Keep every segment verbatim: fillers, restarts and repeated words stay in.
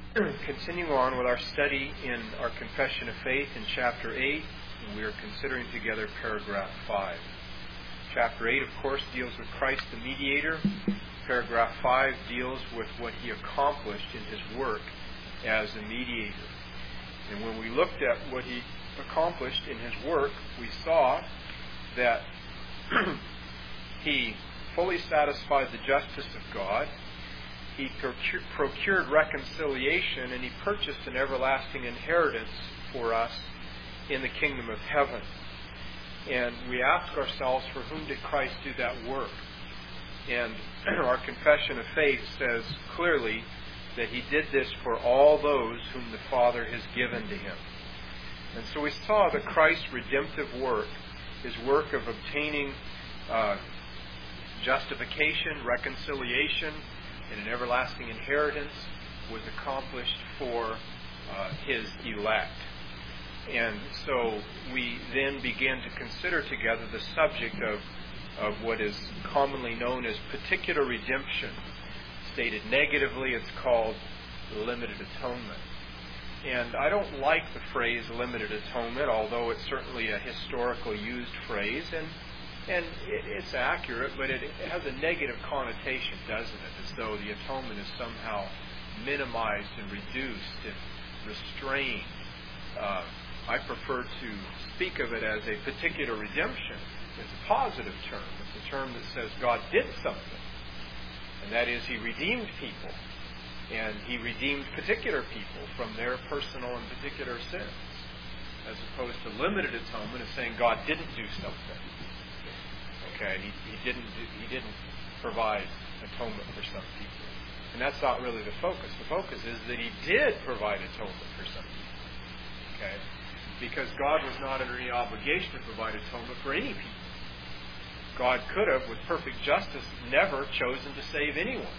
continuing on with our study in our Confession of Faith in Chapter eight, and we are considering together paragraph five. Chapter eight, of course, deals with Christ the mediator. Paragraph five deals with what he accomplished in his work as a mediator. And when we looked at what he accomplished in his work, we saw that he fully satisfied the justice of God. He procured reconciliation, and he purchased an everlasting inheritance for us in the kingdom of heaven. And we ask ourselves, for whom did Christ do that work? And our confession of faith says clearly that he did this for all those whom the Father has given to him. And so we saw that Christ's redemptive work, his work of obtaining uh, justification, reconciliation, and an everlasting inheritance, was accomplished for uh, his elect. And so we then began to consider together the subject of, of what is commonly known as particular redemption. Stated negatively, it's called limited atonement. And I don't like the phrase limited atonement, although it's certainly a historically used phrase, and and it, it's accurate, but it, it has a negative connotation, doesn't it? As though the atonement is somehow minimized and reduced and restrained. Uh, I prefer to speak of it as a particular redemption. It's a positive term. It's a term that says God did something. And that is, he redeemed people. And he redeemed particular people from their personal and particular sins. As opposed to limited atonement is saying God didn't do something. Okay, he, he didn't do, he didn't provide atonement for some people. And that's not really the focus. The focus is that he did provide atonement for some people. Okay? Because God was not under any obligation to provide atonement for any people. God could have, with perfect justice, never chosen to save anyone.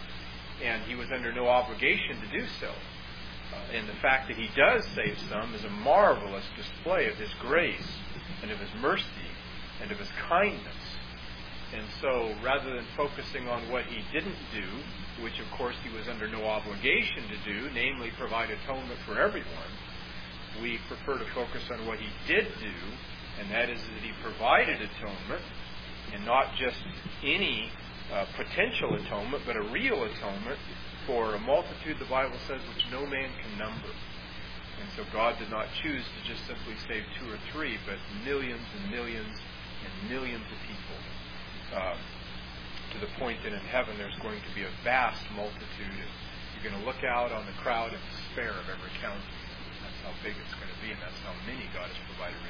And he was under no obligation to do so. Uh, and the fact that he does save some is a marvelous display of his grace and of his mercy and of his kindness. And so, rather than focusing on what he didn't do, which of course he was under no obligation to do, namely provide atonement for everyone, we prefer to focus on what he did do, and that is that he provided atonement, and not just any uh, potential atonement, but a real atonement for a multitude, the Bible says, which no man can number. And so God did not choose to just simply save two or three, but millions and millions and millions of people. Uh, to the point that in heaven there's going to be a vast multitude. And you're going to look out on the crowd in despair of every county. That's how big it's going to be, and that's how many God has provided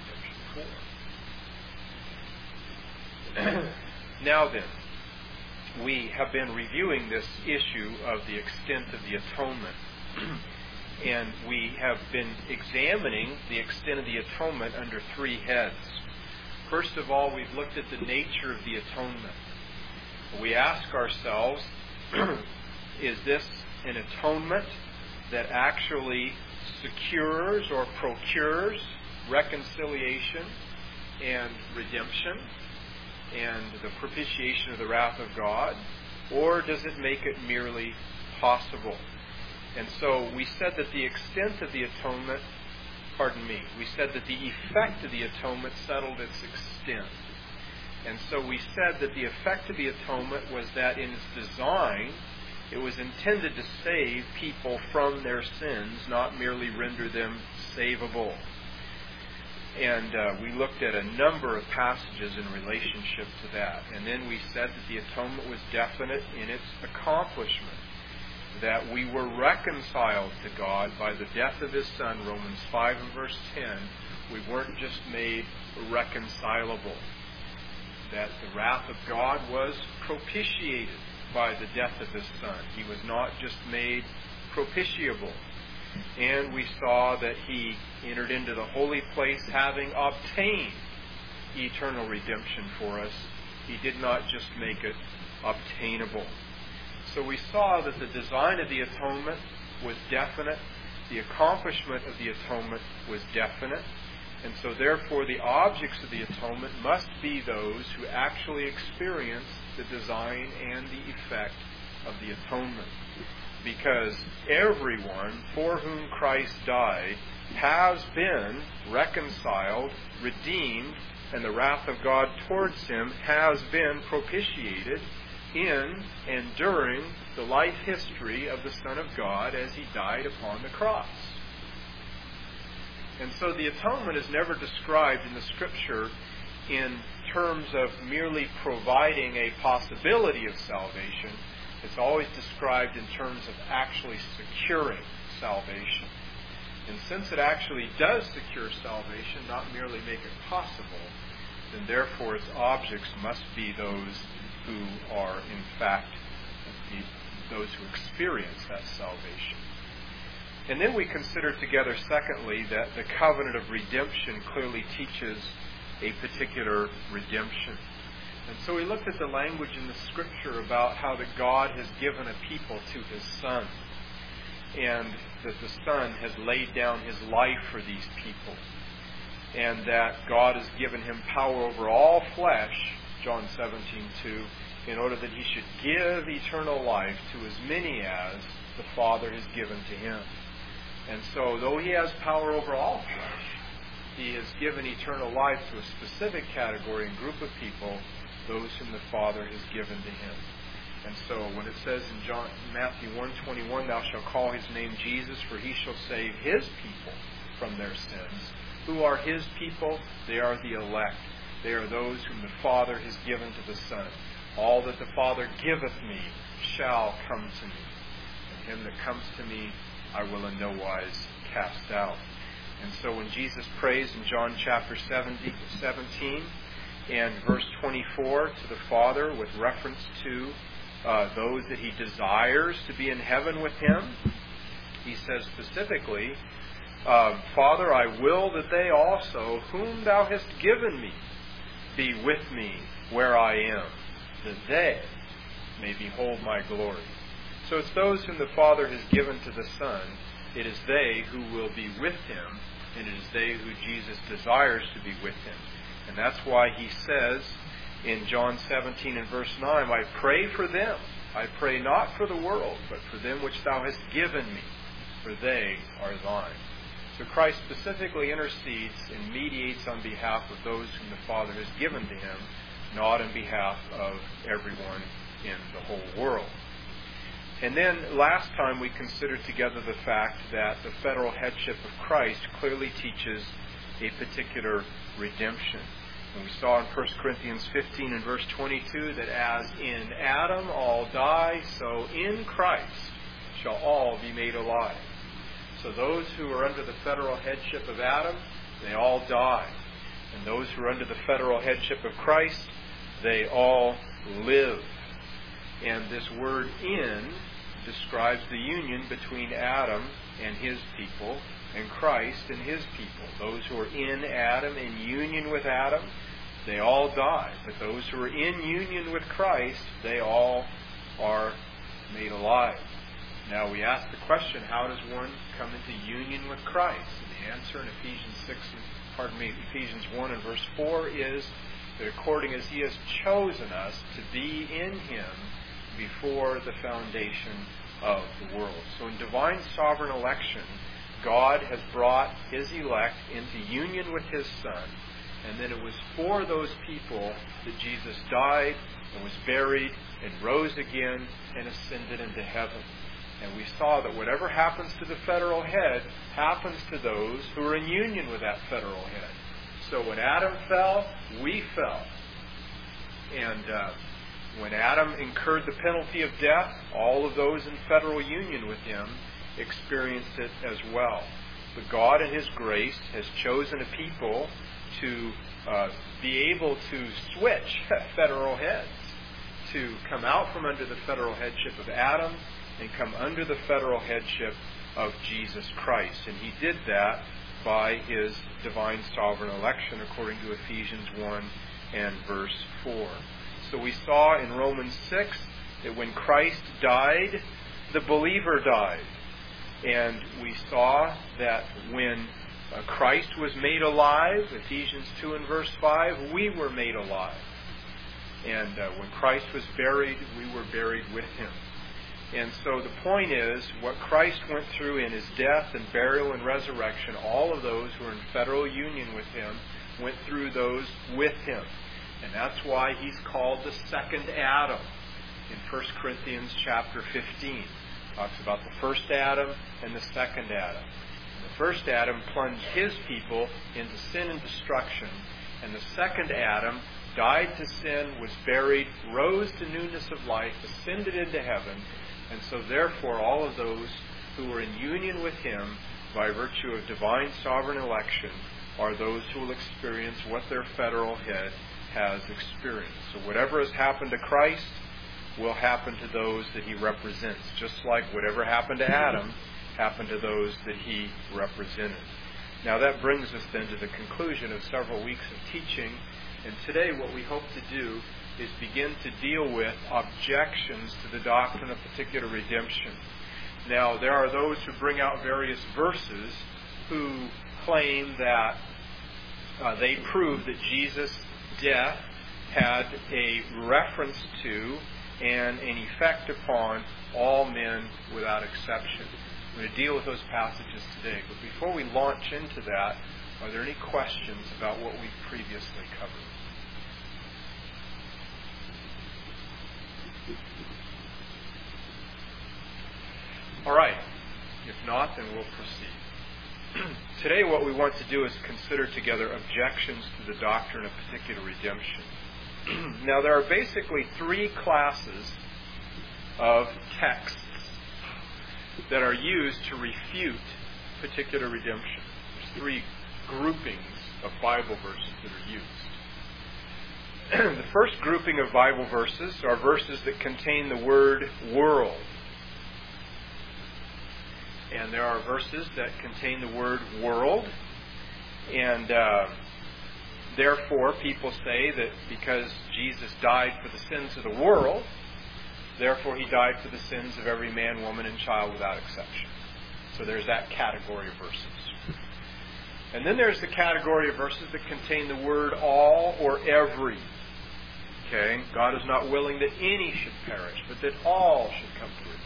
redemption for. Now then, we have been reviewing this issue of the extent of the atonement. And we have been examining the extent of the atonement under three heads. First of all, we've looked at the nature of the atonement. We ask ourselves, is this an atonement that actually secures or procures reconciliation and redemption and the propitiation of the wrath of God, or does it make it merely possible? And so we said that the extent of the atonement, pardon me, we said that the effect of the atonement settled its extent. And so we said that the effect of the atonement was that in its design, it was intended to save people from their sins, not merely render them savable. And uh, we looked at a number of passages in relationship to that. And then we said that the atonement was definite in its accomplishment, that we were reconciled to God by the death of his Son, Romans five and verse ten. We weren't just made reconcilable. That the wrath of God was propitiated by the death of his Son. He was not just made propitiable. And we saw that he entered into the holy place having obtained eternal redemption for us. He did not just make it obtainable. So we saw that the design of the atonement was definite. The accomplishment of the atonement was definite. And so therefore the objects of the atonement must be those who actually experience the design and the effect of the atonement. because everyone for whom Christ died has been reconciled, redeemed, and the wrath of God towards him has been propitiated in and during the life history of the Son of God as he died upon the cross. And so the atonement is never described in the Scripture in terms of merely providing a possibility of salvation. It's always described in terms of actually securing salvation. And since it actually does secure salvation, not merely make it possible, then therefore its objects must be those who are in fact those who experience that salvation. And then we consider together, secondly, that the covenant of redemption clearly teaches a particular redemption. And so we looked at the language in the Scripture about how that God has given a people to His Son, and that the Son has laid down His life for these people, and that God has given Him power over all flesh, John seventeen two, in order that He should give eternal life to as many as the Father has given to Him. And so, though He has power over all flesh, He has given eternal life to a specific category and group of people, those whom the Father has given to Him. And so, when it says in John, Matthew one twenty-one, "Thou shalt call His name Jesus, for He shall save His people from their sins." Who are His people? They are the elect. They are those whom the Father has given to the Son. "All that the Father giveth me shall come to me, and him that comes to me I will in no wise cast out." And so when Jesus prays in John chapter seventeen and verse twenty-four to the Father with reference to uh, those that He desires to be in heaven with Him, He says specifically, uh, "Father, I will that they also, whom Thou hast given me, be with me where I am, that they may behold my glory." So it's those whom the Father has given to the Son. It is they who will be with Him, and it is they who Jesus desires to be with Him. And that's why He says in John seventeen and verse nine, "I pray for them. I pray not for the world, but for them which Thou hast given me, for they are Thine." So Christ specifically intercedes and mediates on behalf of those whom the Father has given to Him, not on behalf of everyone in the whole world. And then last time we considered together the fact that the federal headship of Christ clearly teaches a particular redemption. And we saw in First Corinthians fifteen and verse twenty-two that as in Adam all die, so in Christ shall all be made alive. So those who are under the federal headship of Adam, they all die. And those who are under the federal headship of Christ, they all live. And this word "in" describes the union between Adam and his people and Christ and His people. Those who are in Adam, in union with Adam, they all die. But those who are in union with Christ, they all are made alive. Now we ask the question, how does one come into union with Christ? And the answer in Ephesians six, pardon me, Ephesians one and verse four is that according as He has chosen us to be in Him before the foundation of the world. So in divine sovereign election, God has brought His elect into union with His Son, and then it was for those people that Jesus died and was buried and rose again and ascended into heaven. And we saw that whatever happens to the federal head happens to those who are in union with that federal head. So when Adam fell, we fell. And uh, when Adam incurred the penalty of death, all of those in federal union with him experienced it as well. But God in His grace has chosen a people to uh, be able to switch federal heads, to come out from under the federal headship of Adam and come under the federal headship of Jesus Christ. And He did that by His divine sovereign election according to Ephesians one and verse four. So we saw in Romans six that when Christ died, the believer died. And we saw that when uh, Christ was made alive, Ephesians two and verse five, we were made alive. And uh, when Christ was buried, we were buried with Him. And so the point is, what Christ went through in his death and burial and resurrection, all of those who are in federal union with him went through those with him. And that's why he's called the second Adam in First Corinthians chapter fifteen. It talks about the first Adam and the second Adam. And the first Adam plunged his people into sin and destruction. And the second Adam died to sin, was buried, rose to newness of life, ascended into heaven. And so therefore all of those who are in union with him by virtue of divine sovereign election are those who will experience what their federal head has experienced. So whatever has happened to Christ will happen to those that he represents, just like whatever happened to Adam happened to those that he represented. Now that brings us then to the conclusion of several weeks of teaching. And today what we hope to do is begin to deal with objections to the doctrine of particular redemption. Now, there are those who bring out various verses who claim that uh, they prove that Jesus' death had a reference to and an effect upon all men without exception. I'm going to deal with those passages today. But before we launch into that, are there any questions about what we've previously covered? All right. If not, then we'll proceed. Today what we want to do is consider together objections to the doctrine of particular redemption. Now there are basically three classes of texts that are used to refute particular redemption. There's three groupings of Bible verses that are used. The first grouping of Bible verses are verses that contain the word world. And there are verses that contain the word world. And uh, therefore, people say that because Jesus died for the sins of the world, therefore he died for the sins of every man, woman, and child without exception. So there's that category of verses. And then there's the category of verses that contain the word all or every. Okay? God is not willing that any should perish, but that all should come to repentance.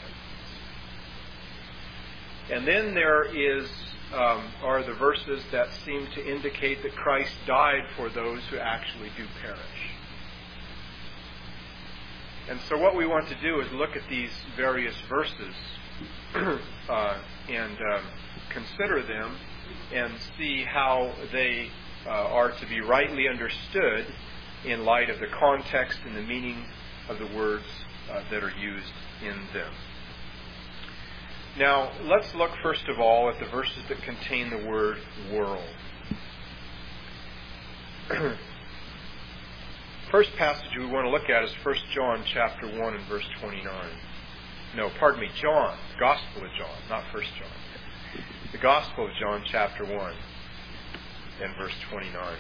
And then there is um, are the verses that seem to indicate that Christ died for those who actually do perish. And so what we want to do is look at these various verses uh, and um, consider them and see how they uh, are to be rightly understood in light of the context and the meaning of the words uh, that are used in them. Now, let's look first of all at the verses that contain the word world. First passage we want to look at is First John chapter one and verse twenty-nine. No, pardon me, John, the Gospel of John, not First John. The Gospel of John chapter one and verse twenty-nine.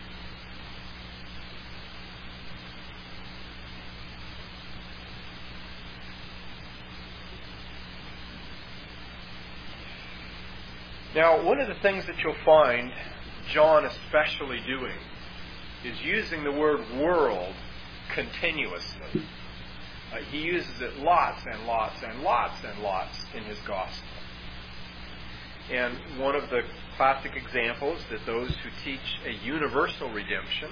Now, one of the things that you'll find John especially doing is using the word world continuously. Uh, he uses it lots and lots and lots and lots in his gospel. And one of the classic examples that those who teach a universal redemption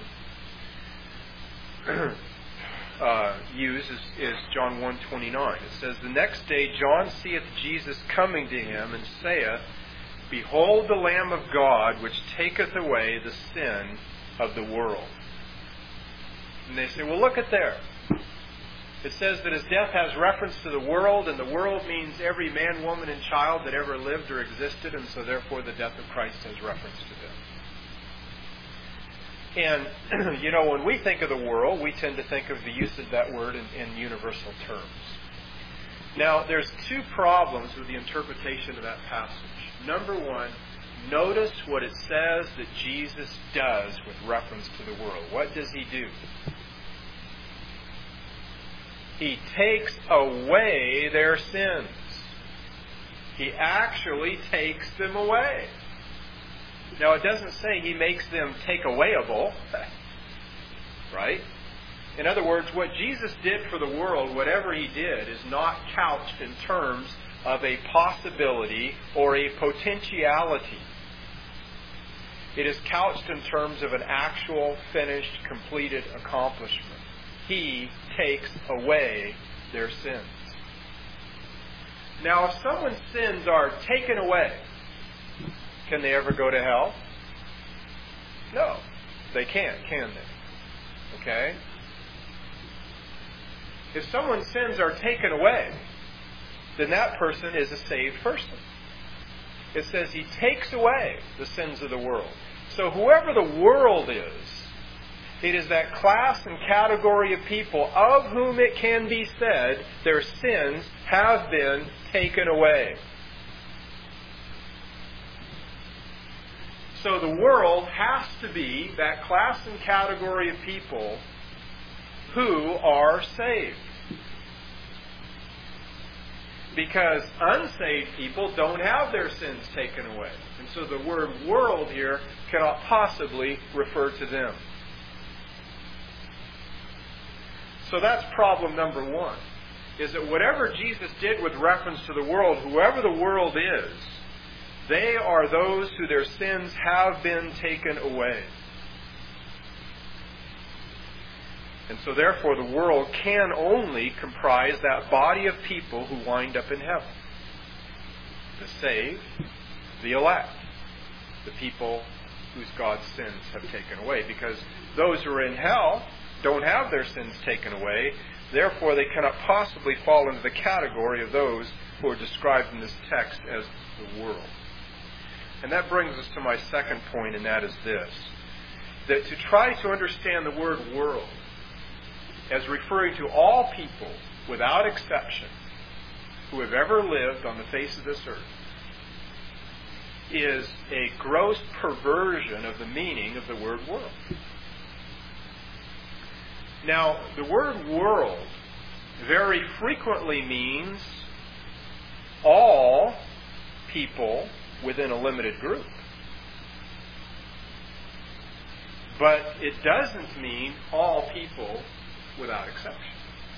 uh, use is, is John one twenty-nine. It says, "The next day John seeth Jesus coming to him, and saith, Behold the Lamb of God, which taketh away the sin of the world." And they say, well, look at there. It says that his death has reference to the world, and the world means every man, woman, and child that ever lived or existed, and so therefore the death of Christ has reference to them. And, you know, when we think of the world, we tend to think of the use of that word in, in universal terms. Now, there's two problems with the interpretation of that passage. Number one, notice what it says that Jesus does with reference to the world. What does he do? He takes away their sins. He actually takes them away. Now, it doesn't say he makes them take awayable, right? In other words, what Jesus did for the world, whatever He did, is not couched in terms of a possibility or a potentiality. It is couched in terms of an actual, finished, completed accomplishment. He takes away their sins. Now, if someone's sins are taken away, can they ever go to hell? No, they can't, can they? Okay? If someone's sins are taken away, then that person is a saved person. It says He takes away the sins of the world. So whoever the world is, it is that class and category of people of whom it can be said their sins have been taken away. So the world has to be that class and category of people who are saved. Because unsaved people don't have their sins taken away. And so the word world here cannot possibly refer to them. So that's problem number one. Is that whatever Jesus did with reference to the world, whoever the world is, they are those who their sins have been taken away. And so therefore the world can only comprise that body of people who wind up in heaven. The saved, the elect, the people whose God's sins have taken away. Because those who are in hell don't have their sins taken away. Therefore they cannot possibly fall into the category of those who are described in this text as the world. And that brings us to my second point, and that is this. That to try to understand the word world as referring to all people, without exception, who have ever lived on the face of this earth, is a gross perversion of the meaning of the word world. Now, the word world very frequently means all people within a limited group. But it doesn't mean all people without exception.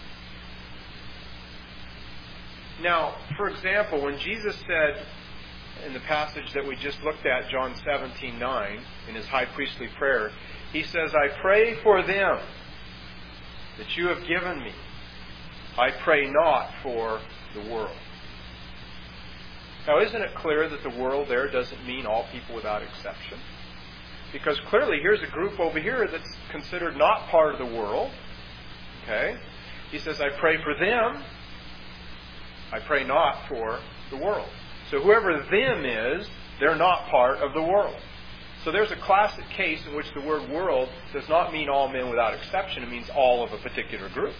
Now, for example, when Jesus said in the passage that we just looked at, John seventeen nine, in His high priestly prayer, He says, I pray for them that you have given me. I pray not for the world. Now, isn't it clear that the world there doesn't mean all people without exception? Because clearly here's a group over here that's considered not part of the world. Okay? He says, I pray for them. I pray not for the world. So whoever them is, they're not part of the world. So there's a classic case in which the word world does not mean all men without exception. It means all of a particular group.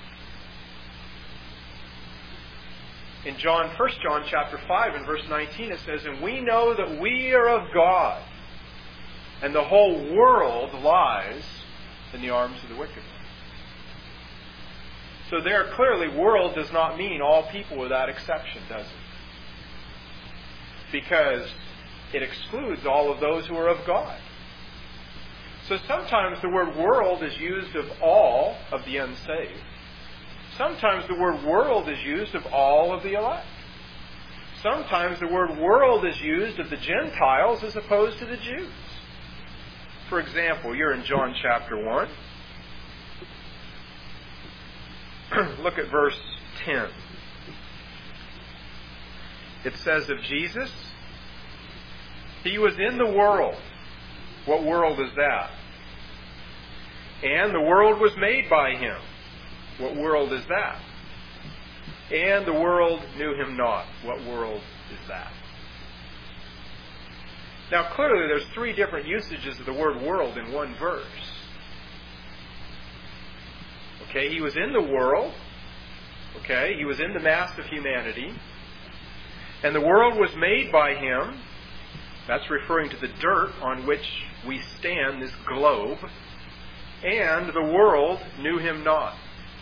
In John, First John chapter five and verse nineteen, it says, and we know that we are of God, and the whole world lies in the arms of the wicked one. So there clearly world does not mean all people without exception, does it? Because it excludes all of those who are of God. So sometimes the word world is used of all of the unsaved. Sometimes the word world is used of all of the elect. Sometimes the word world is used of the Gentiles as opposed to the Jews. For example, you're in John chapter one. Look at verse ten. It says of Jesus, He was in the world. What world is that? And the world was made by Him. What world is that? And the world knew Him not. What world is that? Now clearly there's three different usages of the word world in one verse. Okay, He was in the world. Okay, He was in the mass of humanity. And the world was made by Him. That's referring to the dirt on which we stand, this globe. And the world knew Him not.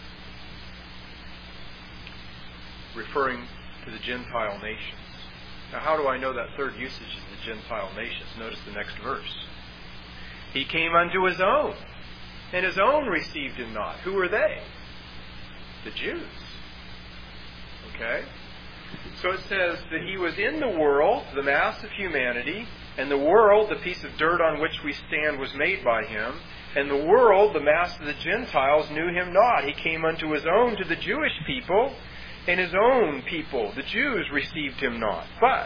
Referring to the Gentile nations. Now how do I know that third usage is the Gentile nations? Notice the next verse. He came unto His own, and his own received him not. Who were they? The Jews. Okay? So it says that he was in the world, the mass of humanity, and the world, the piece of dirt on which we stand, was made by him. And the world, the mass of the Gentiles, knew him not. He came unto his own, to the Jewish people, and his own people, the Jews, received him not. But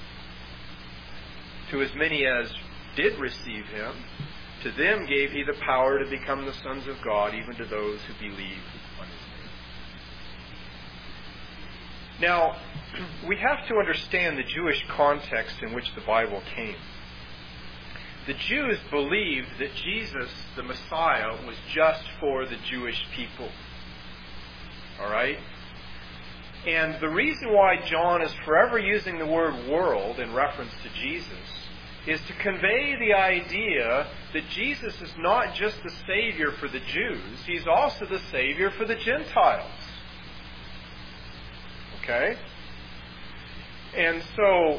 to as many as did receive him, to them gave he the power to become the sons of God, even to those who believe on his name. Now, we have to understand the Jewish context in which the Bible came. The Jews believed that Jesus, the Messiah, was just for the Jewish people. All right? And the reason why John is forever using the word world in reference to Jesus is to convey the idea that Jesus is not just the Savior for the Jews, He's also the Savior for the Gentiles. Okay? And so,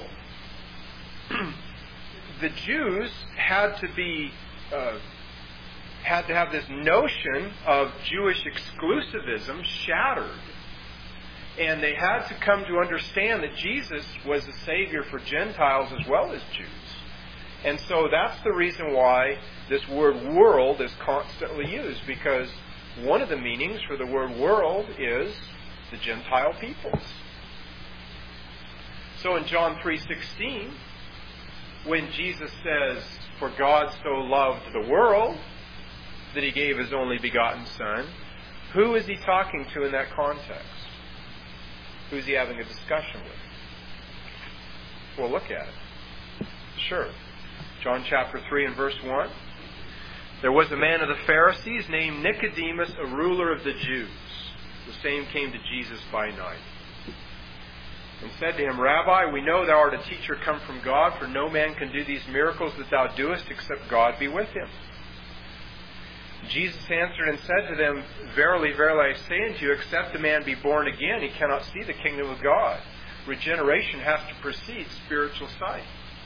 the Jews had to be, uh, had to have this notion of Jewish exclusivism shattered. And they had to come to understand that Jesus was the Savior for Gentiles as well as Jews. And so that's the reason why this word world is constantly used, because one of the meanings for the word world is the Gentile peoples. So in John three sixteen, when Jesus says, "For God so loved the world that He gave His only begotten Son," who is He talking to in that context? Who's He having a discussion with? Well, look at it. Sure. John chapter three and verse one. There was a man of the Pharisees named Nicodemus, a ruler of the Jews. The same came to Jesus by night, and said to him, "Rabbi, we know thou art a teacher come from God, for no man can do these miracles that thou doest, except God be with him." Jesus answered and said to them, "Verily, verily, I say unto you, except a man be born again, he cannot see the kingdom of God." Regeneration has to precede spiritual sight.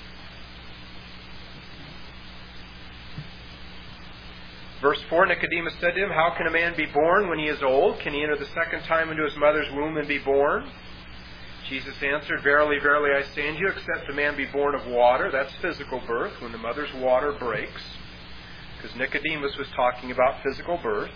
Verse four, Nicodemus said to him, "How can a man be born when he is old? Can he enter the second time into his mother's womb and be born?" Jesus answered, "Verily, verily, I say unto you, except a man be born of water," that's physical birth, when the mother's water breaks, because Nicodemus was talking about physical birth,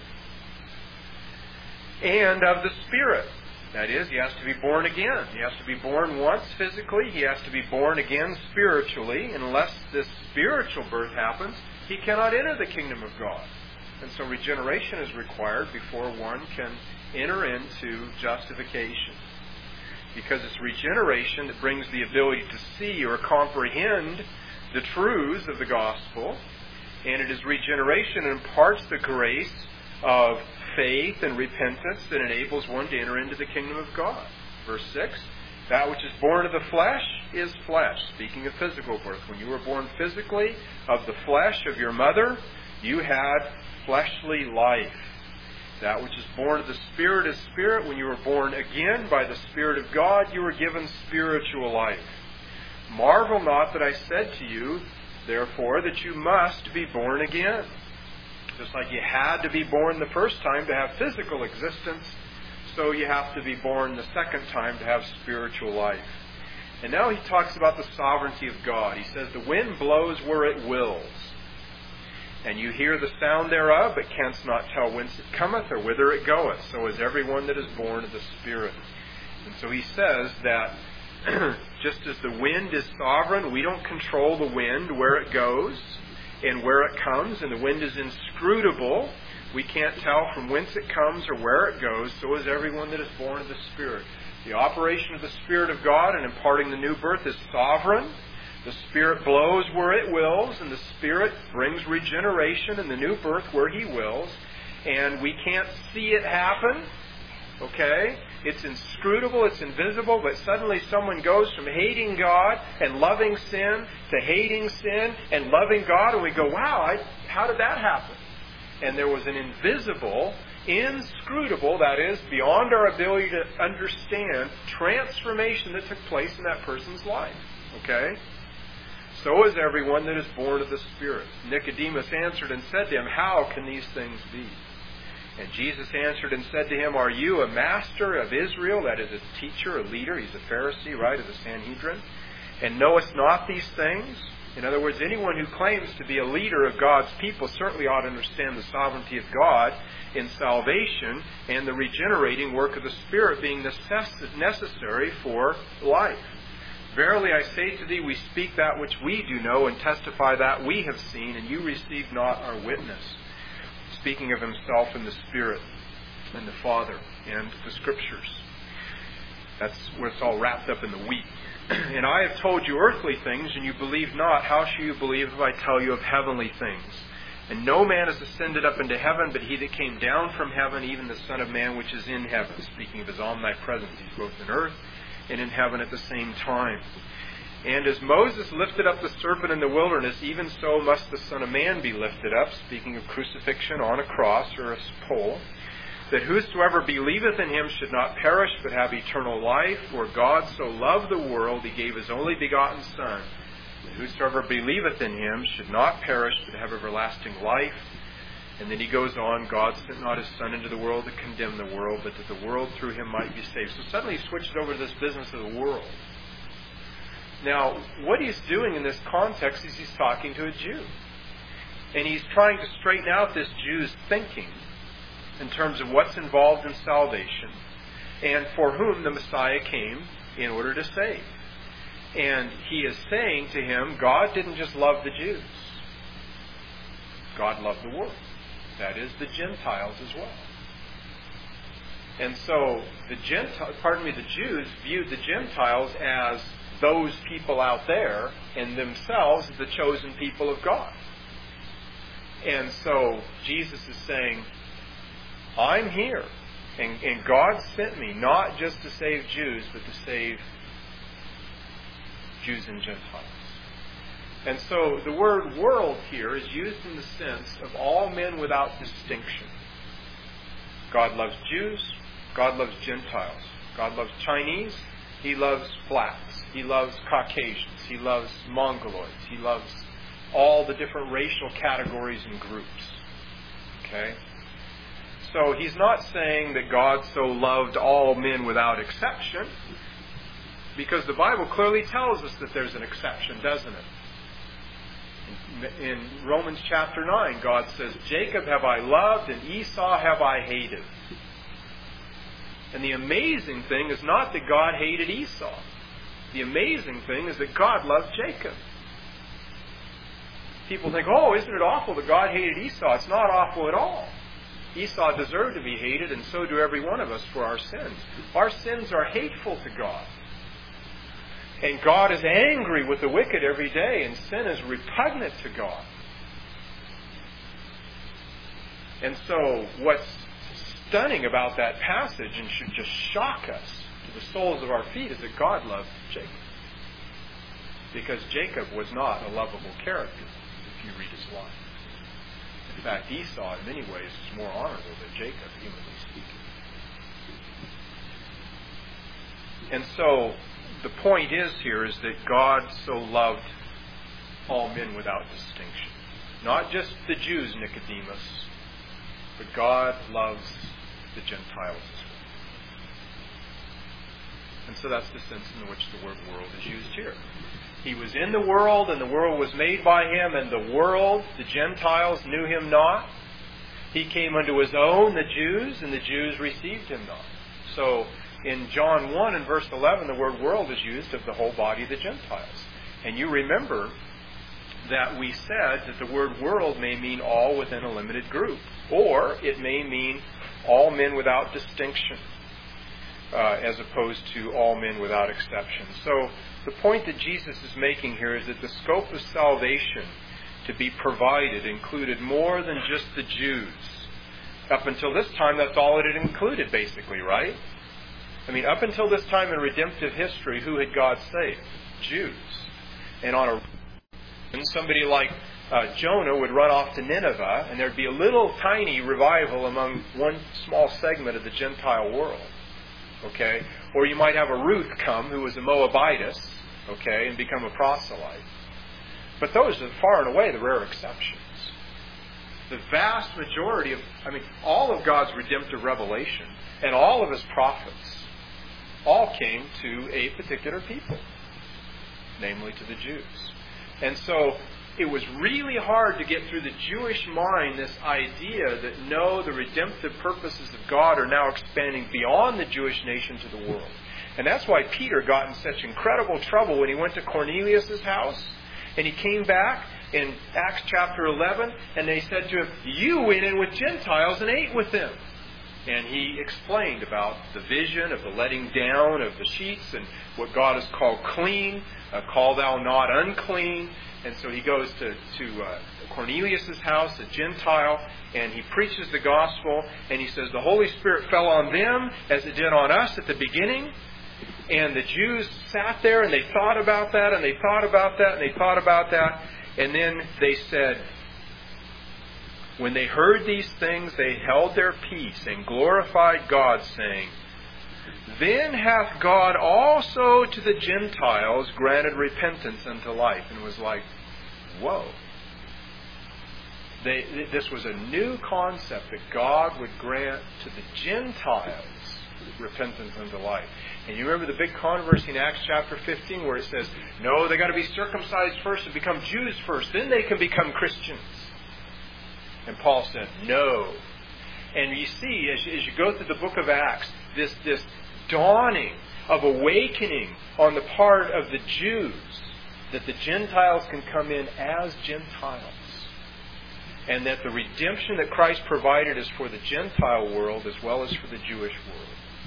"and of the Spirit." That is, he has to be born again. He has to be born once physically. He has to be born again spiritually. Unless this spiritual birth happens, he cannot enter the kingdom of God. And so regeneration is required before one can enter into justification. Because it's regeneration that brings the ability to see or comprehend the truths of the gospel. And it is regeneration that imparts the grace of faith and repentance that enables one to enter into the kingdom of God. Verse six, "That which is born of the flesh is flesh." Speaking of physical birth, when you were born physically of the flesh of your mother, you had fleshly life. That which is born of the Spirit is spirit. When you were born again by the Spirit of God, you were given spiritual life. "Marvel not that I said to you, therefore, that you must be born again." Just like you had to be born the first time to have physical existence, so you have to be born the second time to have spiritual life. And now he talks about the sovereignty of God. He says, "The wind blows where it wills, and you hear the sound thereof, but canst not tell whence it cometh or whither it goeth. So is everyone that is born of the Spirit." And so he says that just as the wind is sovereign, we don't control the wind, where it goes and where it comes, and the wind is inscrutable. We can't tell from whence it comes or where it goes. So is everyone that is born of the Spirit. The operation of the Spirit of God in imparting the new birth is sovereign. The Spirit blows where it wills, and the Spirit brings regeneration and the new birth where He wills. And we can't see it happen. Okay? It's inscrutable, it's invisible, but suddenly someone goes from hating God and loving sin to hating sin and loving God, and we go, wow, I, how did that happen? And there was an invisible, inscrutable, that is, beyond our ability to understand, transformation that took place in that person's life. Okay? so is everyone that is born of the Spirit. Nicodemus answered and said to him, How can these things be? And Jesus answered and said to him, Are you a master of Israel, that is a teacher, a leader? He's a Pharisee, right, of the Sanhedrin. And knowest not these things? In other words, anyone who claims to be a leader of God's people certainly ought to understand the sovereignty of God in salvation and the regenerating work of the Spirit being necess- necessary for life. Verily I say to thee, we speak that which we do know and testify that we have seen, and you receive not our witness. Speaking of himself and the Spirit and the Father and the Scriptures. That's where it's all wrapped up in the wheat. And I have told you earthly things, and you believe not. How shall you believe if I tell you of heavenly things? And no man has ascended up into heaven, but he that came down from heaven, even the Son of Man which is in heaven. Speaking of his omnipresence, he's both in earth and in heaven at the same time. And as Moses lifted up the serpent in the wilderness, even so must the Son of Man be lifted up, speaking of crucifixion on a cross or a pole, that whosoever believeth in him should not perish, but have eternal life. For God so loved the world, he gave his only begotten Son, that whosoever believeth in him should not perish, but have everlasting life. And then he goes on, God sent not his Son into the world to condemn the world, but that the world through him might be saved. So suddenly he switches over to this business of the world. Now, what he's doing in this context is he's talking to a Jew. And he's trying to straighten out this Jew's thinking in terms of what's involved in salvation and for whom the Messiah came in order to save. And he is saying to him, God didn't just love the Jews. God loved the world. That is, the Gentiles as well. And so the Gentiles, pardon me, the Jews viewed the Gentiles as those people out there and themselves as the chosen people of God. And so Jesus is saying, I'm here, and, and God sent me not just to save Jews, but to save Jews and Gentiles. And so the word world here is used in the sense of all men without distinction. God loves Jews, God loves Gentiles. God loves Chinese, He loves blacks. He loves Caucasians. He loves Mongoloids. He loves all the different racial categories and groups. Okay? So he's not saying that God so loved all men without exception, because the Bible clearly tells us that there's an exception, doesn't it? In Romans chapter nine, God says, Jacob have I loved and Esau have I hated. And the amazing thing is not that God hated Esau. The amazing thing is that God loved Jacob. People think, oh, isn't it awful that God hated Esau? It's not awful at all. Esau deserved to be hated, and so do every one of us for our sins. Our sins are hateful to God. And God is angry with the wicked every day, and sin is repugnant to God. And so what's stunning about that passage, and should just shock us to the soles of our feet, is that God loved Jacob. Because Jacob was not a lovable character, if you read his life. In fact, Esau, in many ways, is more honorable than Jacob, humanly speaking. And so, the point is here is that God so loved all men without distinction. Not just the Jews, Nicodemus, but God loves the Gentiles as well. And so that's the sense in which the word world is used here. He was in the world, and the world was made by him, and the world, the Gentiles, knew him not. He came unto his own, the Jews, and the Jews received him not. So, in John one and verse eleven, the word world is used of the whole body of the Gentiles. And you remember that we said that the word world may mean all within a limited group, or it may mean all men without distinction, uh, as opposed to all men without exception. So the point that Jesus is making here is that the scope of salvation to be provided included more than just the Jews. Up until this time, that's all it had included, basically, right? I mean, up until this time in redemptive history, who had God saved? Jews. And on a and somebody like uh, Jonah would run off to Nineveh, and there'd be a little tiny revival among one small segment of the Gentile world. Okay? Or you might have a Ruth come, who was a Moabitess, okay, and become a proselyte. But those are far and away the rare exceptions. The vast majority of, I mean, all of God's redemptive revelation and all of His prophets all came to a particular people, namely to the Jews. And so it was really hard to get through the Jewish mind this idea that no, the redemptive purposes of God are now expanding beyond the Jewish nation to the world. And that's why Peter got in such incredible trouble when he went to Cornelius' house and he came back in Acts chapter eleven, and they said to him, "You went in with Gentiles and ate with them." And he explained about the vision of the letting down of the sheets and what God has called clean, uh, call thou not unclean. And so he goes to, to uh, Cornelius' house, a Gentile, and he preaches the gospel, and he says the Holy Spirit fell on them as it did on us at the beginning. And the Jews sat there and they thought about that, and they thought about that, and they thought about that. And then they said, when they heard these things, they held their peace and glorified God, saying, "Then hath God also to the Gentiles granted repentance unto life." And it was like, whoa. They, this was a new concept that God would grant to the Gentiles repentance unto life. And you remember the big controversy in Acts chapter fifteen where it says, no, they got to be circumcised first and become Jews first, then they can become Christians. And Paul said, no. And you see, as, as you go through the book of Acts, this, this dawning of awakening on the part of the Jews that the Gentiles can come in as Gentiles. And that the redemption that Christ provided is for the Gentile world as well as for the Jewish world.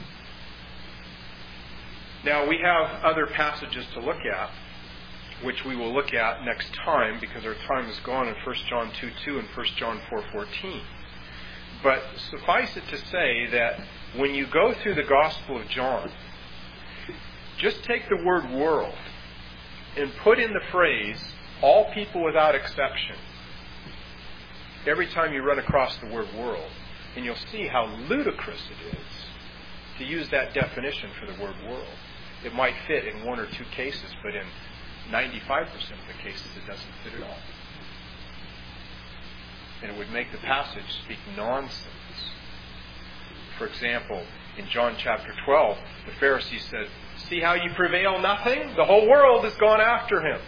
Now, we have other passages to look at, which we will look at next time because our time is gone in First John two two and First John four fourteen. But suffice it to say that when you go through the Gospel of John, just take the word world and put in the phrase, all people without exception, every time you run across the word world. And you'll see how ludicrous it is to use that definition for the word world. It might fit in one or two cases, but in ninety-five percent of the cases it doesn't fit at all. And it would make the passage speak nonsense. For example, in John chapter twelve, the Pharisees said, "See how you prevail nothing? The whole world has gone after him."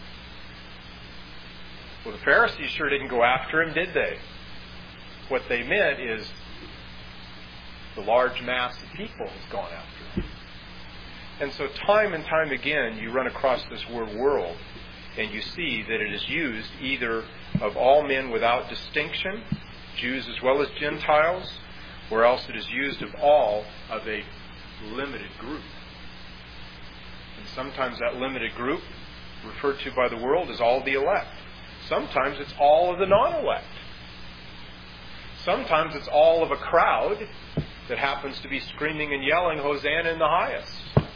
Well, the Pharisees sure didn't go after him, did they? What they meant is the large mass of people has gone after him. And so time and time again, you run across this word world, and you see that it is used either of all men without distinction, Jews as well as Gentiles, or else it is used of all of a limited group. And sometimes that limited group, referred to by the world, is all the elect. Sometimes it's all of the non-elect. Sometimes it's all of a crowd that happens to be screaming and yelling, "Hosanna in the highest,"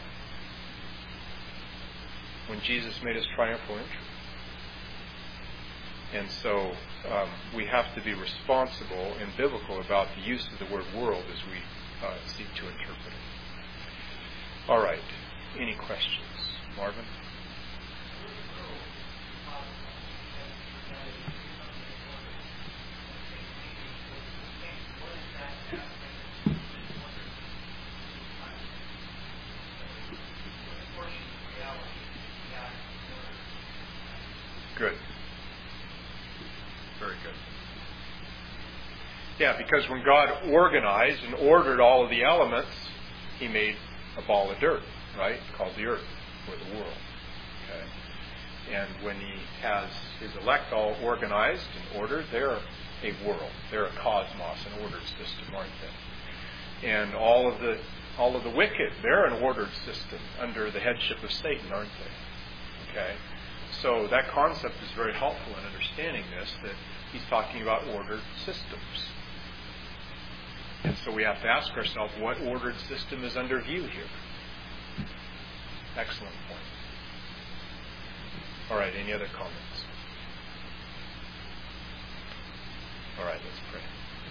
when Jesus made His triumphal entry. And so um, we have to be responsible and biblical about the use of the word world as we uh, seek to interpret it. All right. Any questions? Marvin? Good. Very good. Yeah, because when God organized and ordered all of the elements, He made a ball of dirt, right? Called the earth, or the world. Okay. And when He has His elect all organized and ordered, they're a world. They're a cosmos, an ordered system, aren't they? And all of the all of the wicked, they're an ordered system under the headship of Satan, aren't they? Okay. So that concept is very helpful in understanding this, that he's talking about ordered systems. And so we have to ask ourselves, what ordered system is under view here? Excellent point. All right, any other comments? All right, let's pray.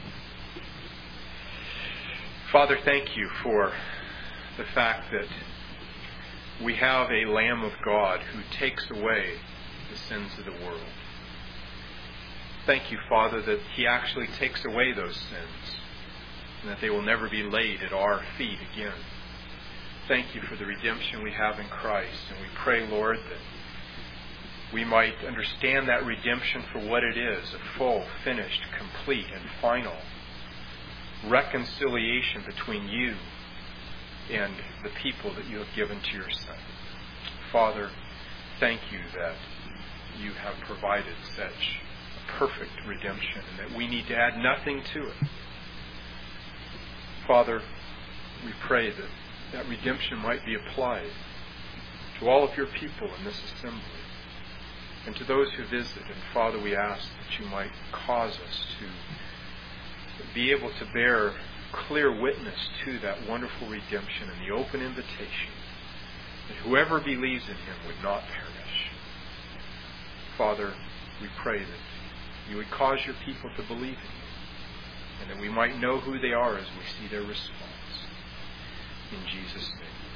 Father, thank You for the fact that we have a Lamb of God who takes away the sins of the world. Thank you, Father, that He actually takes away those sins and that they will never be laid at our feet again. Thank you for the redemption we have in Christ, and we pray, Lord, that we might understand that redemption for what it is, a full, finished, complete, and final reconciliation between you and the people that you have given to your Son. Father, thank you that you have provided such a perfect redemption and that we need to add nothing to it. Father, we pray that that redemption might be applied to all of your people in this assembly and to those who visit. And Father, we ask that you might cause us to be able to bear clear witness to that wonderful redemption and the open invitation that whoever believes in Him would not perish. Father, we pray that you would cause your people to believe in you and that we might know who they are as we see their response. In Jesus' name.